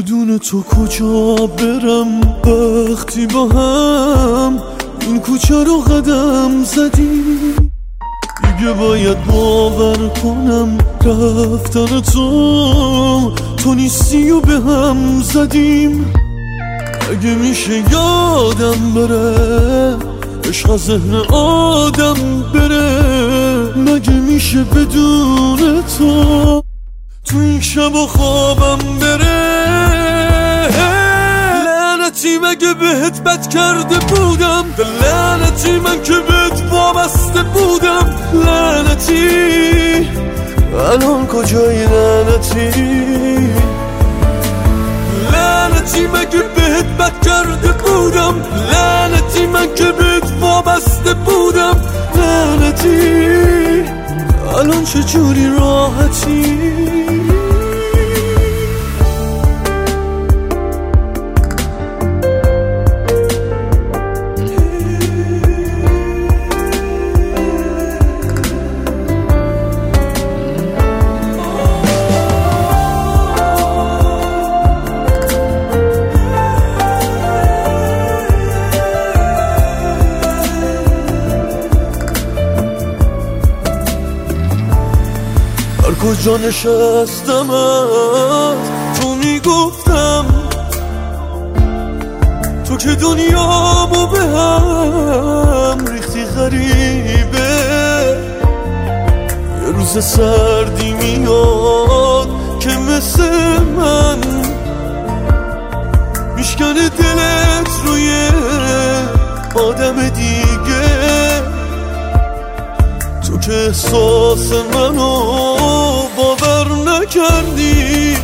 بدون تو کجا برم وقتی با هم این کوچه رو قدم زدیم؟ دیگه باید باور کنم رفتن تو نیستی و به هم زدیم. اگه میشه یادم بره عشق از ذهن آدم بره، مگه میشه بدون تو این شب و خوابم بره؟ لعنتی مگه بهت بد کرده بودم؟ لعنتی من که بهت وابسته بودم. لعنتی الان کجایی؟ لعنتی مگه بهت بد کرده بودم؟ لعنتی من که بهت وابسته بودم. لعنتی الان چجوری راحتی؟ کجا نشستم تو میگفتم تو که دنیامو به هم ریختی غریبه. یه روز سردی میاد که مثل من میشکنه دلت روی آدم دیگه. تو که احساس منو باور نکردی،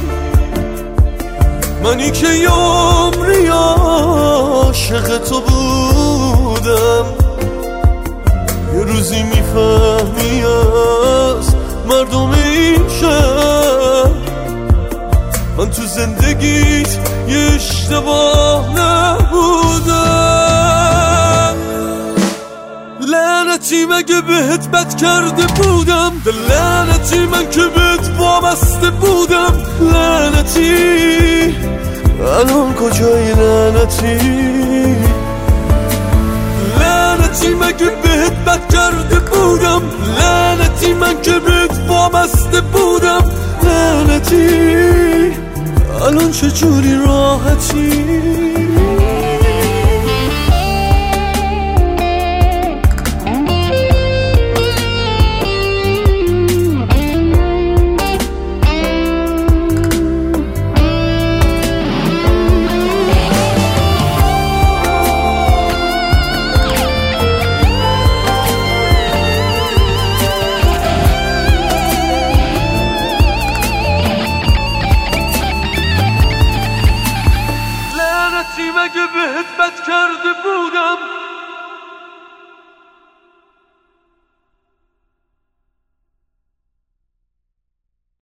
منی که یه عمری عاشق تو بودم. یه روزی میفهمی از مردم این شهر من تو زندگیت یه اشتباه نبودم. لعنتی مگه بهت بد کرده بودم؟ لعنتی من که بهت وابسته بودم. لعنتی الان کجایی؟ لعنتی مگه بهت بد کرده بودم؟ لعنتی من که بهت وابسته بودم. لعنتی الان چجوری راحتی؟ مگه بهت بد کرده بودم؟